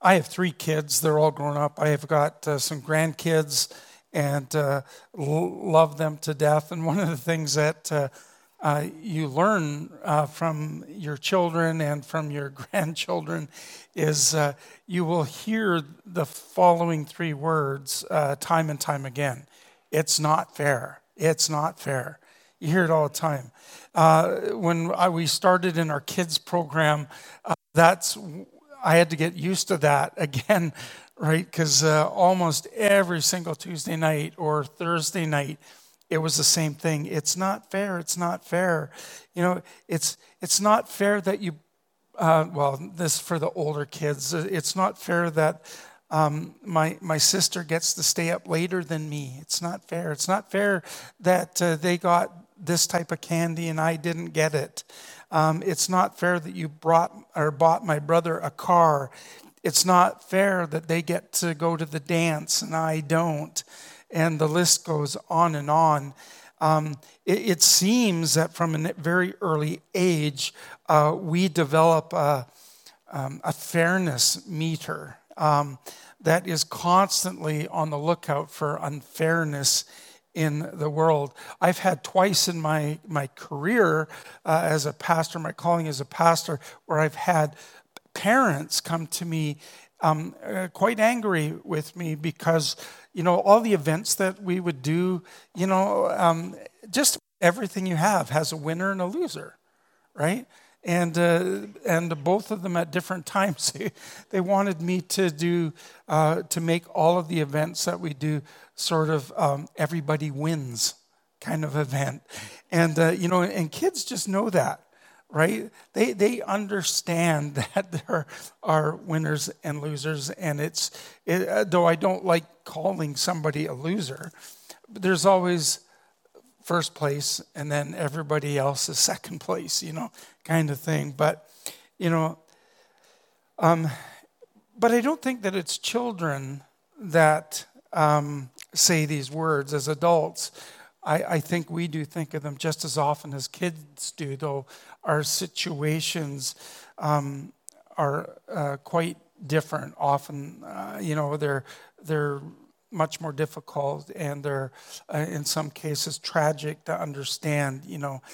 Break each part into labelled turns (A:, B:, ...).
A: I have 3 kids. They're all grown up. I have got some grandkids and love them to death. And one of the things that you learn from your children and from your grandchildren is you will hear the following 3 words time and time again. It's not fair. It's not fair. You hear it all the time. When we started in our kids program, I had to get used to that again, right? Because almost every single Tuesday night or Thursday night, it was the same thing. It's not fair. It's not fair. You know, it's not fair that you, this for the older kids. It's not fair that my sister gets to stay up later than me. It's not fair. It's not fair that they got this type of candy and I didn't get it. It's not fair that you bought my brother a car. It's not fair that they get to go to the dance and I don't. And the list goes on and on. It seems that from a very early age, we develop a fairness meter that is constantly on the lookout for unfairness in the world. I've had twice in my career as a pastor, my calling as a pastor, where I've had parents come to me quite angry with me because, you know, all the events that we would do, you know, just everything you have has a winner and a loser, right? And both of them at different times, they wanted me to do, to make all of the events that we do sort of everybody wins kind of event. And, you know, and kids just know that, right? They understand that there are winners and losers. And though I don't like calling somebody a loser, there's always first place and then everybody else is second place, you know, kind of thing. But, you know, but I don't think that it's children that say these words. As adults, I think we do think of them just as often as kids do, though our situations are quite different. Often, you know, they're much more difficult, and they're in some cases tragic to understand. You know,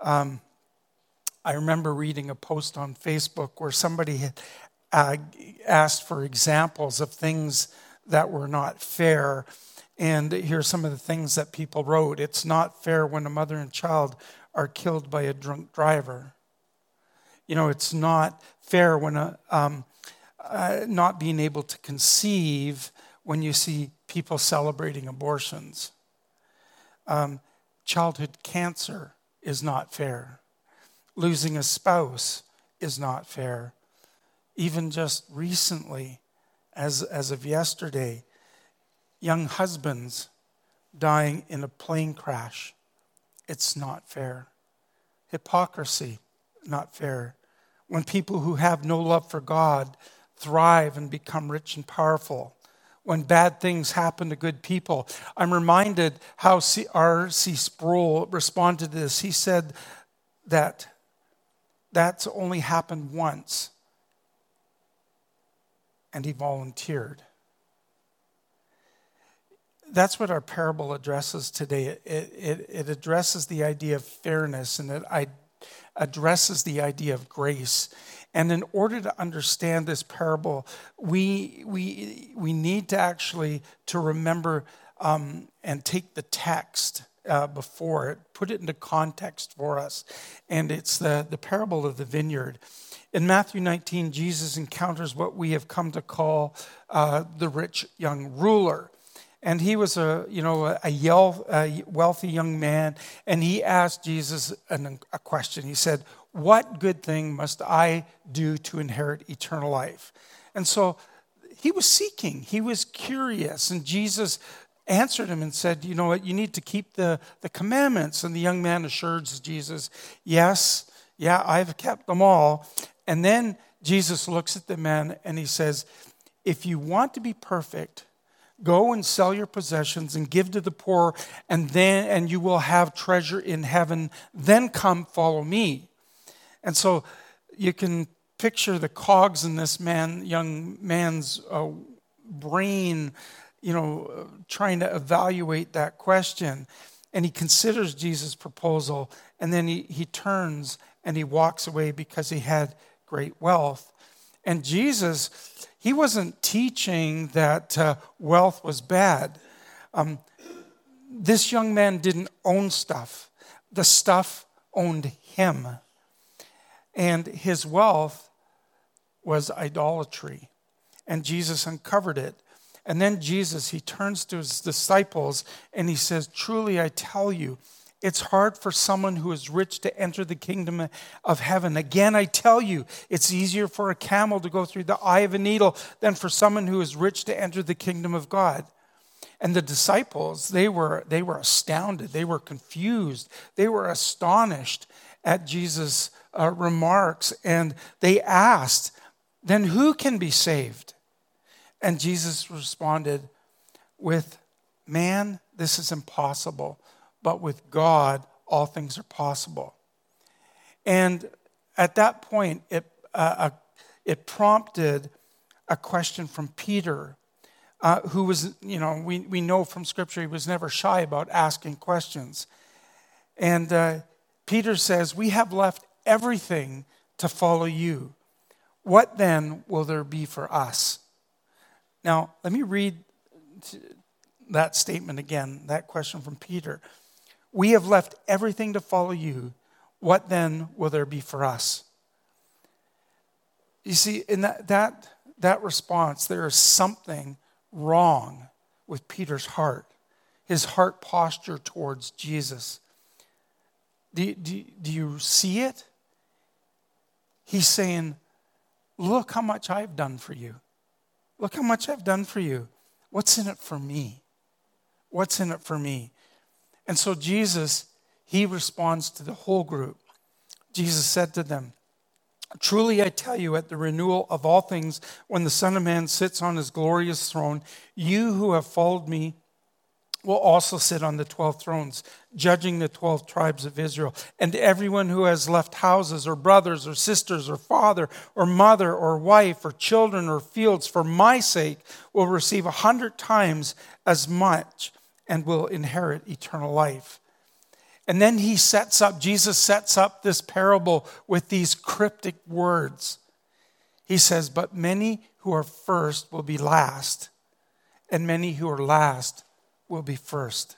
A: I remember reading a post on Facebook where somebody had asked for examples of things that were not fair. And here's some of the things that people wrote. It's not fair when a mother and child are killed by a drunk driver. You know, it's not fair when not being able to conceive when you see people celebrating abortions. Childhood cancer is not fair. Losing a spouse is not fair. Even just recently, as of yesterday, young husbands dying in a plane crash. It's not fair. Hypocrisy, not fair. When people who have no love for God thrive and become rich and powerful. When bad things happen to good people. I'm reminded how R.C. Sproul responded to this. He said that that's only happened once. And he volunteered. That's what our parable addresses today. It addresses the idea of fairness, and it addresses the idea of grace. And in order to understand this parable, we need to actually to remember and take the text before it, put it into context for us. And it's the parable of the vineyard. In Matthew 19, Jesus encounters what we have come to call the rich young ruler. And he was a wealthy young man, and he asked Jesus a question. He said, "What good thing must I do to inherit eternal life?" And so he was seeking, he was curious, and Jesus answered him and said, "You know what, you need to keep the commandments." And the young man assures Jesus, "Yes, I've kept them all." And then Jesus looks at the man and he says, "If you want to be perfect, go and sell your possessions and give to the poor, and you will have treasure in heaven. Then come follow me." And so you can picture the cogs in this young man's brain, trying to evaluate that question. And he considers Jesus' proposal, and then he turns and he walks away because he had great wealth. And Jesus, he wasn't teaching that wealth was bad. This young man didn't own stuff. The stuff owned him. And his wealth was idolatry. And Jesus uncovered it. And then Jesus, he turns to his disciples and he says, truly I tell you, it's hard for someone who is rich to enter the kingdom of heaven. Again, I tell you, it's easier for a camel to go through the eye of a needle than for someone who is rich to enter the kingdom of God. And the disciples, they were astounded. They were confused. They were astonished at Jesus' remarks. And they asked, then who can be saved? And Jesus responded with, man, this is impossible. But with God, all things are possible. And at that point, it prompted a question from Peter, who was, we know from Scripture he was never shy about asking questions. And Peter says, we have left everything to follow you. What then will there be for us? Now, let me read that statement again, that question from Peter. We have left everything to follow you. What then will there be for us? You see, in that response, there is something wrong with Peter's heart, his heart posture towards Jesus. Do you see it? He's saying, look how much I've done for you. Look how much I've done for you. What's in it for me? What's in it for me? And so Jesus, he responds to the whole group. Jesus said to them, truly I tell you, at the renewal of all things, when the Son of Man sits on his glorious throne, you who have followed me will also sit on the 12 thrones, judging the 12 tribes of Israel. And everyone who has left houses or brothers or sisters or father or mother or wife or children or fields for my sake will receive 100 times as much and will inherit eternal life. And then Jesus sets up this parable with these cryptic words. He says, but many who are first will be last, and many who are last will be first.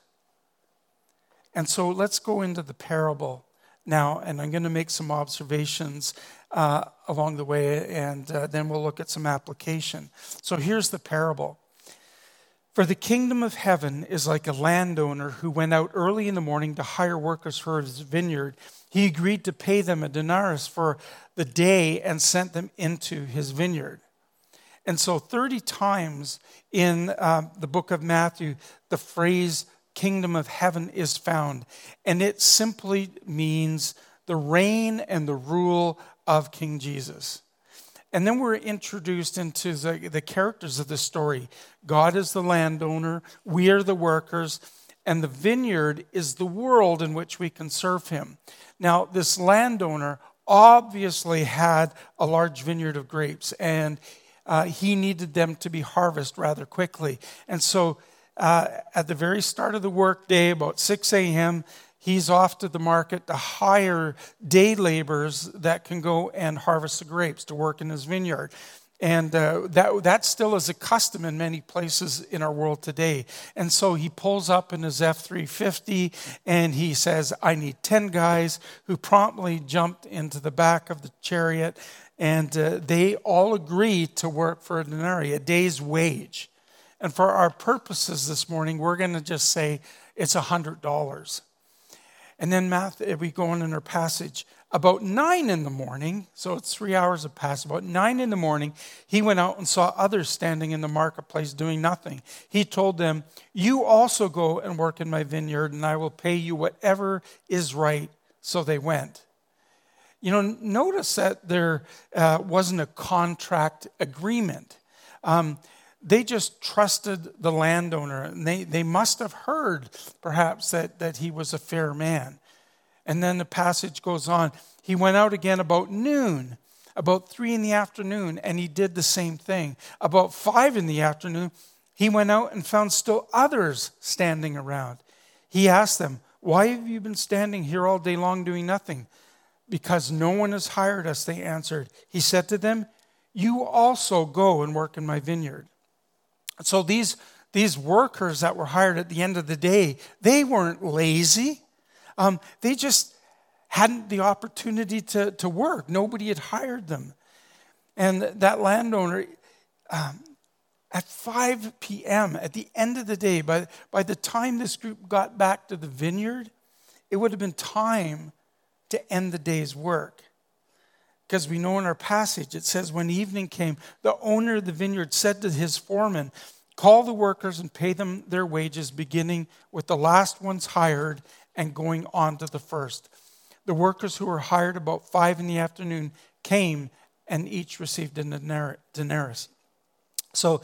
A: And so let's go into the parable now, and I'm going to make some observations along the way, and then we'll look at some application. So here's the parable. For the kingdom of heaven is like a landowner who went out early in the morning to hire workers for his vineyard. He agreed to pay them a denarius for the day and sent them into his vineyard. And so 30 times in the book of Matthew, the phrase kingdom of heaven is found. And it simply means the reign and the rule of King Jesus. And then we're introduced into the characters of the story. God is the landowner, we are the workers, and the vineyard is the world in which we can serve him. Now, this landowner obviously had a large vineyard of grapes, and he needed them to be harvested rather quickly. And so at the very start of the workday, about 6 a.m., he's off to the market to hire day laborers that can go and harvest the grapes to work in his vineyard. And that still is a custom in many places in our world today. And so he pulls up in his F-350 and he says, I need 10 guys, who promptly jumped into the back of the chariot. And they all agree to work for a denarius, a day's wage. And for our purposes this morning, we're going to just say it's $100. And then we go on in our passage. About 9 in the morning, so it's 3 hours have passed, about 9 in the morning, he went out and saw others standing in the marketplace doing nothing. He told them, you also go and work in my vineyard, and I will pay you whatever is right. So they went. Notice that there wasn't a contract agreement. They just trusted the landowner, and they must have heard, perhaps, that he was a fair man. And then the passage goes on. He went out again about noon, About 3 p.m, and he did the same thing. About 5 p.m, he went out and found still others standing around. He asked them, "Why have you been standing here all day long doing nothing?" "Because no one has hired us," they answered. He said to them, "You also go and work in my vineyard." So these workers that were hired at the end of the day, they weren't lazy. They just hadn't the opportunity to work. Nobody had hired them. And that landowner, at 5 p.m., at the end of the day, by the time this group got back to the vineyard, it would have been time to end the day's work. Because we know in our passage, it says, when evening came, the owner of the vineyard said to his foreman, "Call the workers and pay them their wages, beginning with the last ones hired and going on to the first." The workers who were hired about 5 p.m. came and each received a denarius. So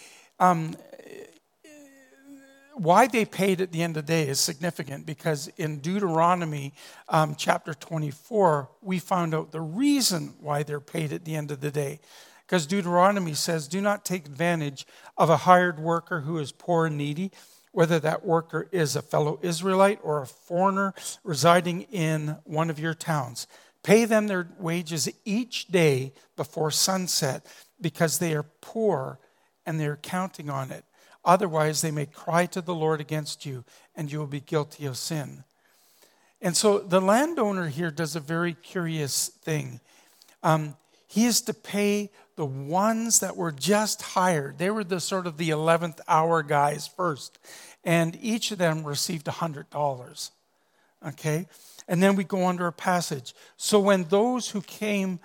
A: why they paid at the end of the day is significant, because in Deuteronomy chapter 24, we found out the reason why they're paid at the end of the day. Because Deuteronomy says, "Do not take advantage of a hired worker who is poor and needy, whether that worker is a fellow Israelite or a foreigner residing in one of your towns. Pay them their wages each day before sunset, because they are poor and they are counting on it. Otherwise, they may cry to the Lord against you, and you will be guilty of sin." And so the landowner here does a very curious thing. He is to pay the ones that were just hired. They were the sort of the 11th hour guys first. And each of them received $100. Okay? And then we go on to our passage. So when those who came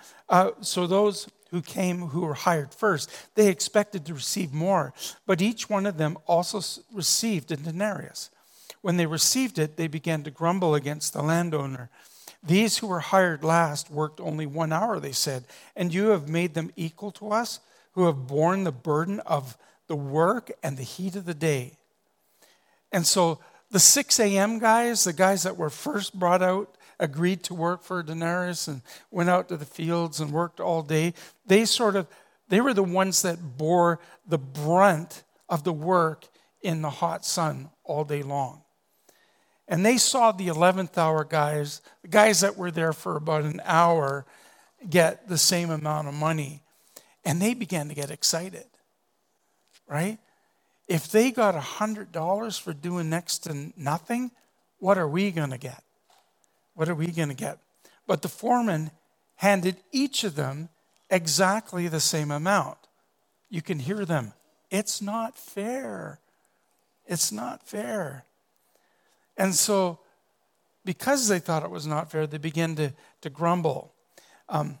A: who were hired first, they expected to receive more. But each one of them also received a denarius. When they received it, they began to grumble against the landowner. "These who were hired last worked only 1 hour," they said, "and you have made them equal to us, who have borne the burden of the work and the heat of the day." And so the 6 a.m. guys, the guys that were first brought out, agreed to work for a denarius and went out to the fields and worked all day. They were the ones that bore the brunt of the work in the hot sun all day long. And they saw the 11th hour guys, the guys that were there for about an hour, get the same amount of money. And they began to get excited, right? If they got $100 for doing next to nothing, what are we going to get? What are we going to get? But the foreman handed each of them exactly the same amount. You can hear them. It's not fair. It's not fair. And so, because they thought it was not fair, they began to grumble. And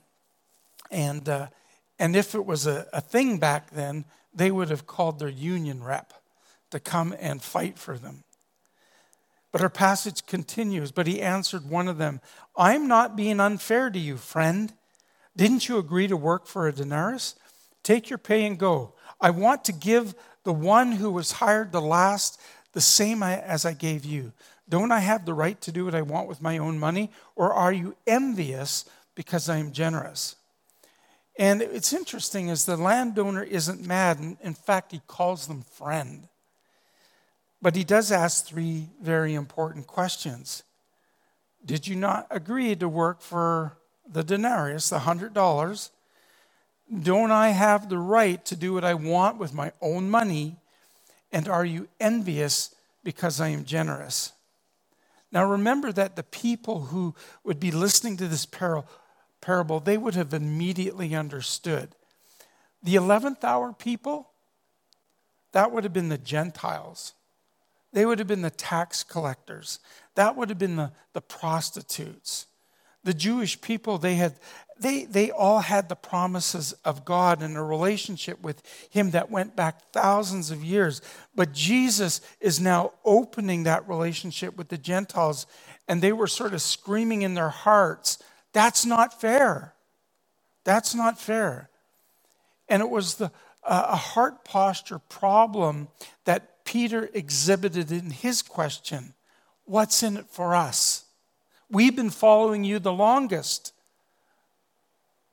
A: if it was a thing back then, they would have called their union rep to come and fight for them. But our passage continues. "But he answered one of them, 'I'm not being unfair to you, friend. Didn't you agree to work for a denarius? Take your pay and go. I want to give the one who was hired the last the same as I gave you. Don't I have the right to do what I want with my own money? Or are you envious because I am generous?'" And it's interesting is the landowner isn't mad. In fact, he calls them friend. But he does ask 3 very important questions. Did you not agree to work for the denarius, the $100? Don't I have the right to do what I want with my own money? And are you envious because I am generous? Now remember that the people who would be listening to this parable, they would have immediately understood. The 11th hour people, that would have been the Gentiles. They would have been the tax collectors. That would have been the prostitutes. The Jewish people, they all had the promises of God and a relationship with Him that went back thousands of years. But Jesus is now opening that relationship with the Gentiles, and they were sort of screaming in their hearts, "That's not fair. That's not fair." And it was a heart posture problem that Peter exhibited in his question. What's in it for us? We've been following you the longest.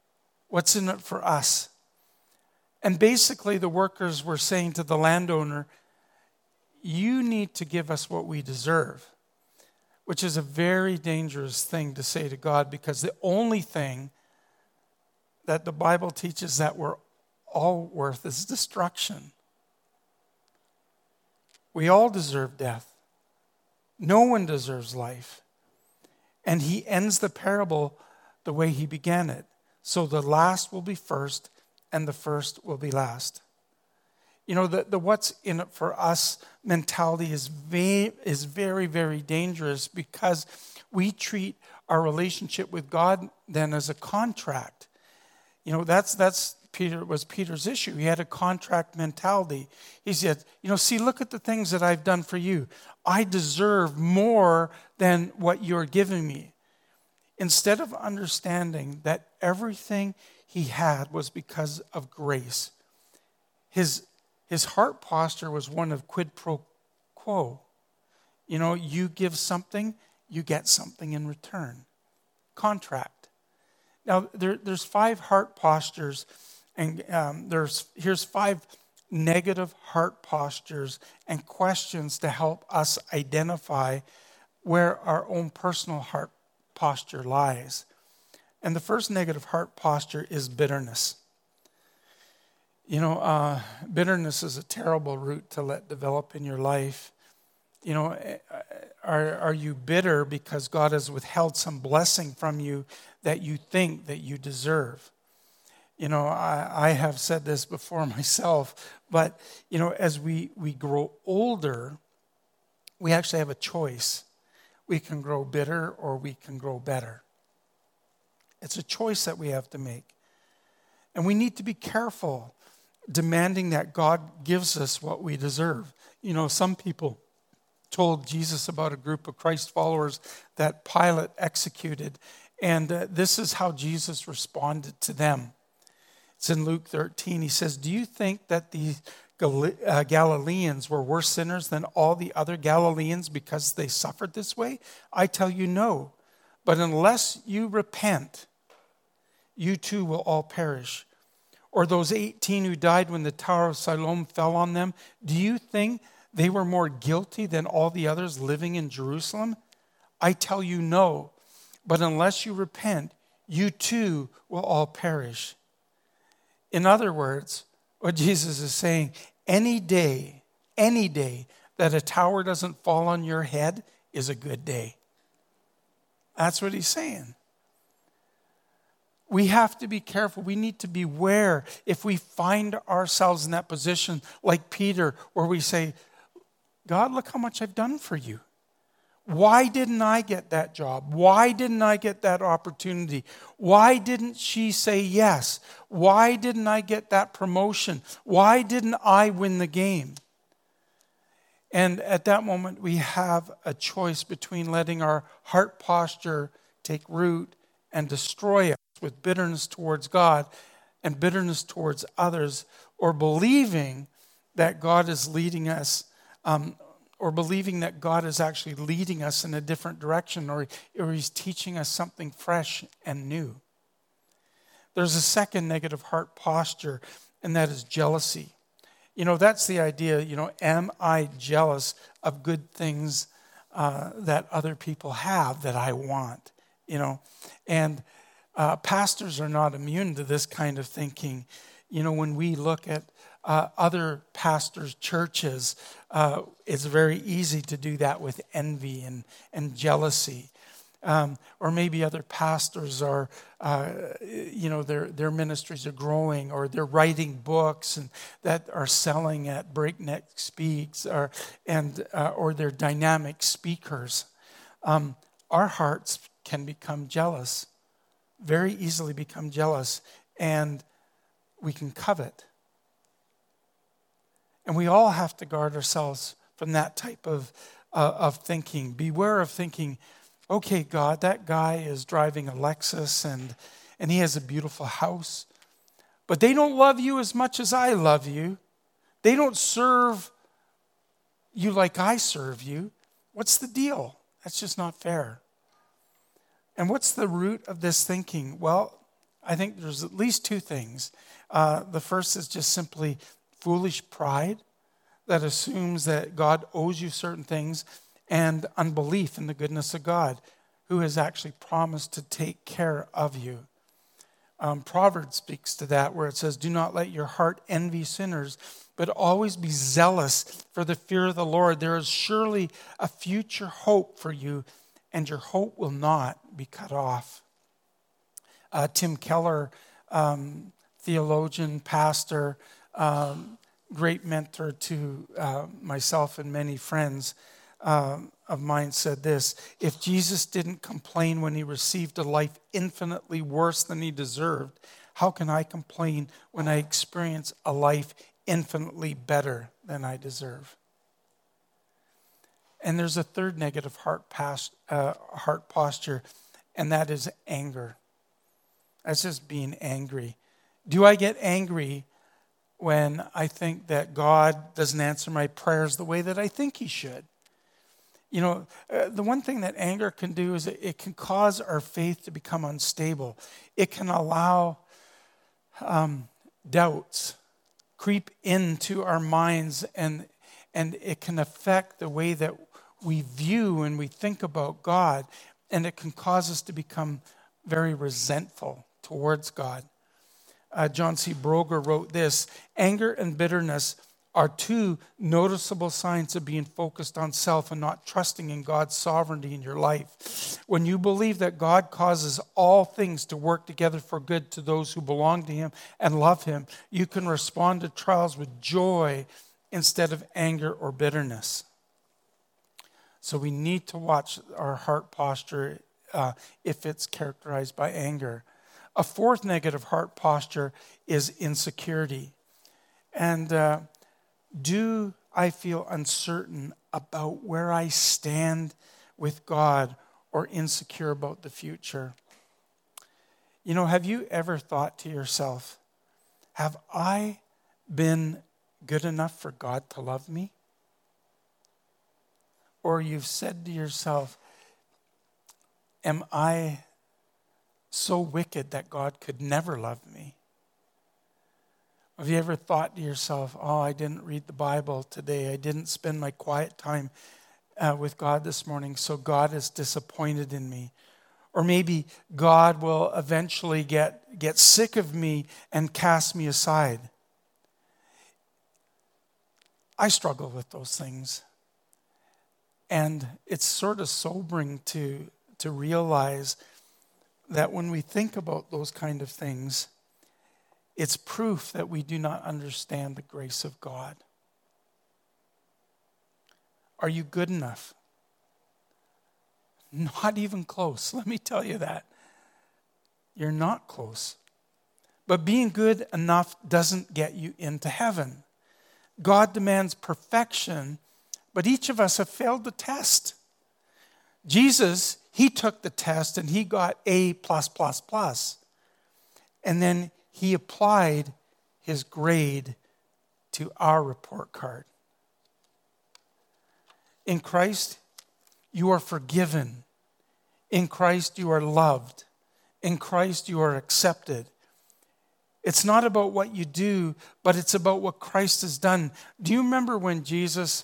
A: What's in it for us? And basically the workers were saying to the landowner, you need to give us what we deserve, which is a very dangerous thing to say to God, because the only thing that the Bible teaches that we're all worth is destruction. We all deserve death. No one deserves life. And he ends the parable the way he began it. So the last will be first, and the first will be last. You know, the what's in it for us mentality is very, very dangerous, because we treat our relationship with God then as a contract. You know, that's Peter's issue. He had a contract mentality. He said, see, look at the things that I've done for you. I deserve more than what you're giving me. Instead of understanding that everything he had was because of grace, his heart posture was one of quid pro quo. You give something, you get something in return. Contract. Now, there's 5 heart postures, and here's 5 negative heart postures and questions to help us identify where our own personal heart posture lies. And the first negative heart posture is bitterness. Bitterness is a terrible root to let develop in your life. Are you bitter because God has withheld some blessing from you that you think that you deserve? I have said this before myself, but, as we grow older, we actually have a choice. We can grow bitter or we can grow better. It's a choice that we have to make. And we need to be careful demanding that God gives us what we deserve. Some people told Jesus about a group of Christ followers that Pilate executed, and this is how Jesus responded to them. It's in Luke 13. He says, do you think that the Galileans were worse sinners than all the other Galileans because they suffered this way? I tell you, no. But unless you repent, you too will all perish. Or those 18 who died when the Tower of Siloam fell on them, do you think they were more guilty than all the others living in Jerusalem? I tell you, no. But unless you repent, you too will all perish. In other words, what Jesus is saying, any day that a tower doesn't fall on your head is a good day. That's what he's saying. We have to be careful. We need to beware if we find ourselves in that position like Peter, where we say, God, look how much I've done for you. Why didn't I get that job? Why didn't I get that opportunity? Why didn't she say yes? Why didn't I get that promotion? Why didn't I win the game? And at that moment, we have a choice between letting our heart posture take root and destroy us with bitterness towards God and bitterness towards others, or believing that God is leading us, or believing that God is actually leading us in a different direction, or he's teaching us something fresh and new. There's a second negative heart posture, and that is jealousy. That's the idea, am I jealous of good things that other people have that I want? And pastors are not immune to this kind of thinking. When we look at other pastors' churches, it's very easy to do that with envy and jealousy. Or maybe other pastors are, their ministries are growing, or they're writing books and that are selling at breakneck speeds, or they're dynamic speakers. Our hearts can become jealous, very easily become jealous, and we can covet. And we all have to guard ourselves from that type of thinking. Beware of thinking, okay, God, that guy is driving a Lexus and he has a beautiful house, but they don't love you as much as I love you. They don't serve you like I serve you. What's the deal? That's just not fair. And what's the root of this thinking? Well, I think there's at least two things. The first is just simply foolish pride that assumes that God owes you certain things, and unbelief in the goodness of God, who has actually promised to take care of you. Proverbs speaks to that, where it says, do not let your heart envy sinners, but always be zealous for the fear of the Lord. There is surely a future hope for you, and your hope will not be cut off. Tim Keller, theologian, pastor, great mentor to myself and many friends of mine, said this: if Jesus didn't complain when he received a life infinitely worse than he deserved, how can I complain when I experience a life infinitely better than I deserve? And there's a third negative heart posture, and that is anger. That's just being angry. Do I get angry when I think that God doesn't answer my prayers the way that I think he should? You know, the one thing that anger can do is it can cause our faith to become unstable. It can allow doubts creep into our minds, and it can affect the way that we view and we think about God, and it can cause us to become very resentful towards God. John C. Broger wrote this: anger and bitterness are two noticeable signs of being focused on self and not trusting in God's sovereignty in your life. When you believe that God causes all things to work together for good to those who belong to him and love him, you can respond to trials with joy instead of anger or bitterness. So we need to watch our heart posture if it's characterized by anger. A fourth negative heart posture is insecurity. And do I feel uncertain about where I stand with God, or insecure about the future? You know, have you ever thought to yourself, have I been good enough for God to love me? Or you've said to yourself, am I so wicked that God could never love me? Have you ever thought to yourself, oh, I didn't read the Bible today. I didn't spend my quiet time with God this morning, so God is disappointed in me. Or maybe God will eventually get sick of me and cast me aside. I struggle with those things. And it's sort of sobering to realize that when we think about those kind of things, it's proof that we do not understand the grace of God. Are you good enough? Not even close. Let me tell you that. You're not close. But being good enough doesn't get you into heaven. God demands perfection, but each of us have failed the test. Jesus, he took the test and he got A+++. And then he applied his grade to our report card. In Christ, you are forgiven. In Christ, you are loved. In Christ, you are accepted. It's not about what you do, but it's about what Christ has done. Do you remember when Jesus,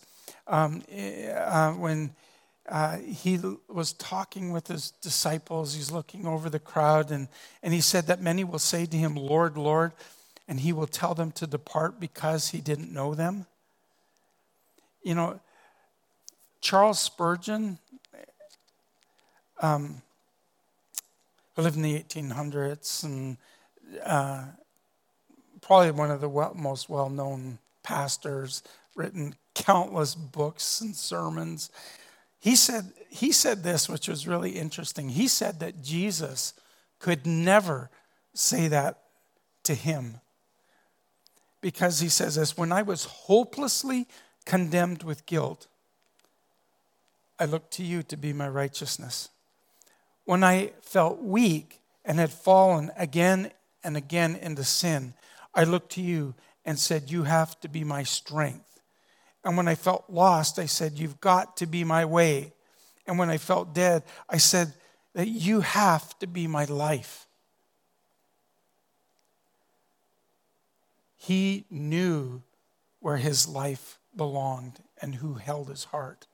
A: he was talking with his disciples, he's looking over the crowd, and he said that many will say to him, Lord, Lord, and he will tell them to depart because he didn't know them? You know, Charles Spurgeon, who lived in the 1800s, and probably one of the most well-known pastors, written countless books and sermons. He said this, which was really interesting. He said that Jesus could never say that to him, because he says this: when I was hopelessly condemned with guilt, I looked to you to be my righteousness. When I felt weak and had fallen again and again into sin, I looked to you and said, you have to be my strength. And when I felt lost, I said, you've got to be my way. And when I felt dead, I said that you have to be my life. He knew where his life belonged and who held his heart.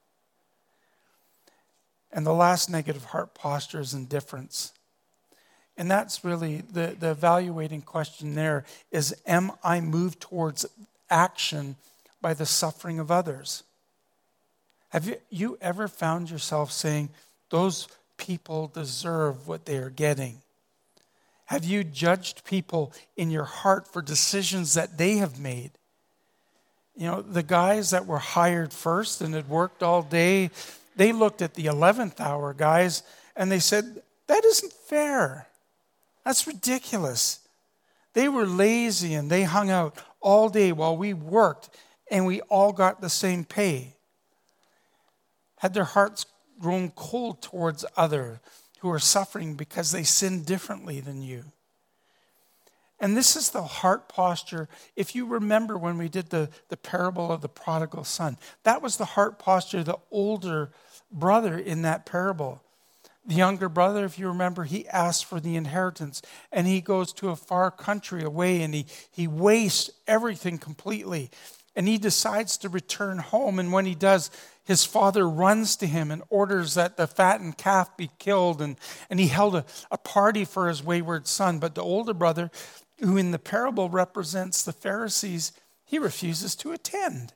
A: And the last negative heart posture is indifference. And that's really the evaluating question there is, am I moved towards action by the suffering of others? Have you ever found yourself saying, those people deserve what they are getting? Have you judged people in your heart for decisions that they have made? You know, the guys that were hired first and had worked all day, they looked at the 11th hour guys and they said, that isn't fair. That's ridiculous. They were lazy and they hung out all day while we worked and we all got the same pay. Had their hearts grown cold towards others who are suffering because they sinned differently than you? And this is the heart posture. If you remember when we did the parable of the prodigal son, that was the heart posture of the older brother in that parable. The younger brother, if you remember, he asked for the inheritance and he goes to a far country away and he wastes everything completely. And he decides to return home. And when he does, his father runs to him and orders that the fattened calf be killed. And he held a party for his wayward son. But the older brother, who in the parable represents the Pharisees, he refuses to attend.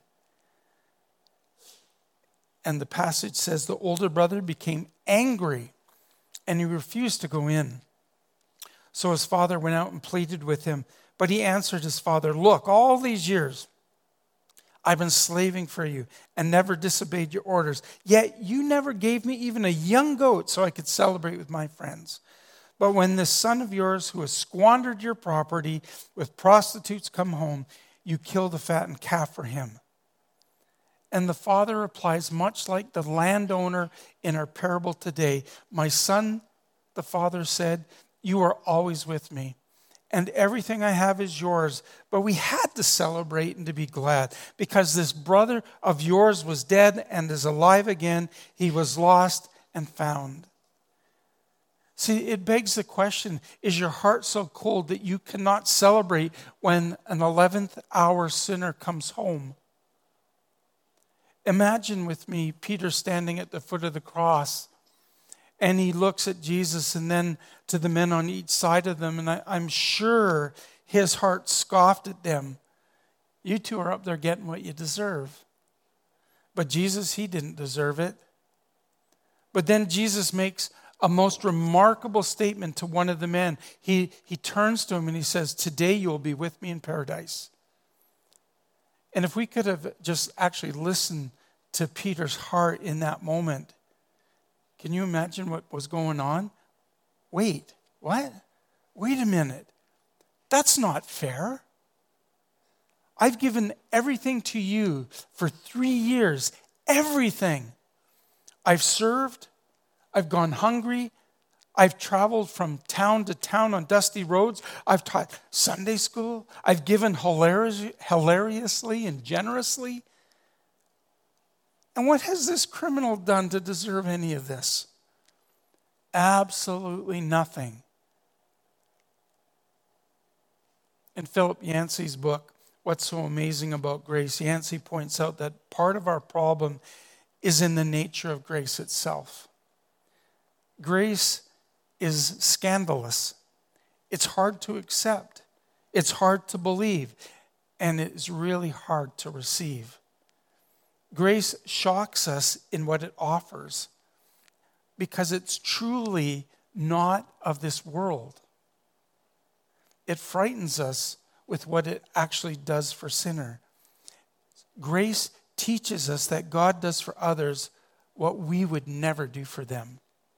A: And the passage says the older brother became angry and he refused to go in. So his father went out and pleaded with him. But he answered his father, look, all these years I've been slaving for you and never disobeyed your orders. Yet you never gave me even a young goat so I could celebrate with my friends. But when this son of yours who has squandered your property with prostitutes come home, you kill the fattened calf for him. And the father replies, much like the landowner in our parable today, my son, the father said, you are always with me, and everything I have is yours. But we had to celebrate and to be glad, because this brother of yours was dead and is alive again. He was lost and found. See, it begs the question, is your heart so cold that you cannot celebrate when an 11th hour sinner comes home? Imagine with me Peter standing at the foot of the cross, and he looks at Jesus and then to the men on each side of them, and I'm sure his heart scoffed at them. You two are up there getting what you deserve. But Jesus, he didn't deserve it. But then Jesus makes a most remarkable statement to one of the men. He turns to him and he says, today you will be with me in paradise. And if we could have just actually listened to Peter's heart in that moment, can you imagine what was going on? Wait, what? Wait a minute. That's not fair. I've given everything to you for 3 years. Everything. I've served. I've gone hungry. I've traveled from town to town on dusty roads. I've taught Sunday school. I've given hilariously and generously. And what has this criminal done to deserve any of this? Absolutely nothing. In Philip Yancey's book, What's So Amazing About Grace, Yancey points out that part of our problem is in the nature of grace itself. Grace is scandalous. It's hard to accept. It's hard to believe. And it's really hard to receive. Grace shocks us in what it offers because it's truly not of this world. It frightens us with what it actually does for sinner. Grace teaches us that God does for others what we would never do for them.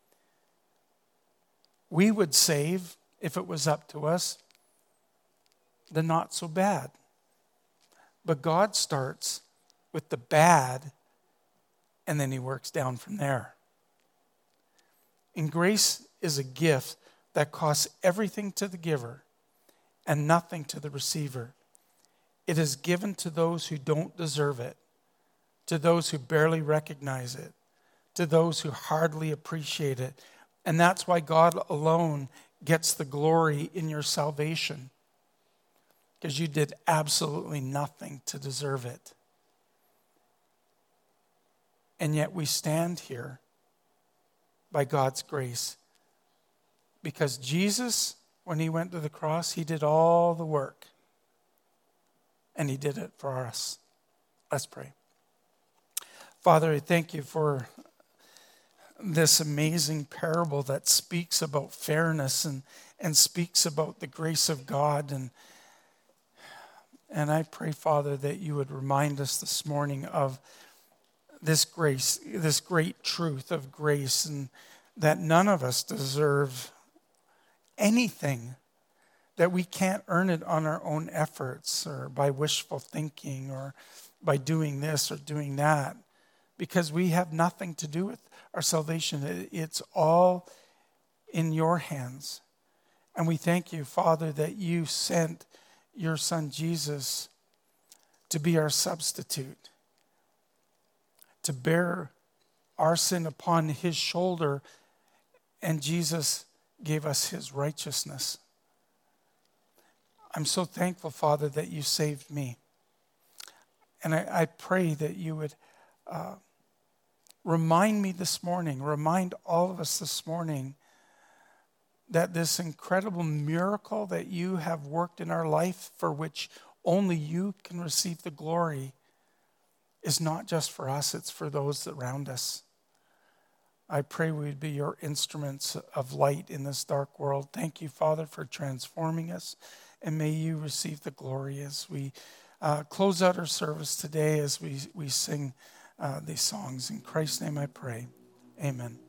A: We would save, if it was up to us, the not so bad. But God starts with the bad, and then he works down from there. And grace is a gift that costs everything to the giver and nothing to the receiver. It is given to those who don't deserve it, to those who barely recognize it, to those who hardly appreciate it. And that's why God alone gets the glory in your salvation. because you did absolutely nothing to deserve it. And yet we stand here by God's grace because Jesus, when he went to the cross, he did all the work. And he did it for us. Let's pray. Father, I thank you for this amazing parable that speaks about fairness and speaks about the grace of God. And I pray, Father, that you would remind us this morning of this grace, this great truth of grace, and that none of us deserve anything, that we can't earn it on our own efforts or by wishful thinking or by doing this or doing that, because we have nothing to do with our salvation. It's all in your hands. And we thank you, Father, that you sent your Son Jesus to be our substitute, to bear our sin upon his shoulder, and Jesus gave us his righteousness. I'm so thankful, Father, that you saved me. And I pray that you would remind me this morning, remind all of us this morning, that this incredible miracle that you have worked in our life, for which only you can receive the glory, is not just for us, it's for those around us. I pray we'd be your instruments of light in this dark world. Thank you, Father, for transforming us, and may you receive the glory as we close out our service today, as we sing these songs. In Christ's name I pray. Amen.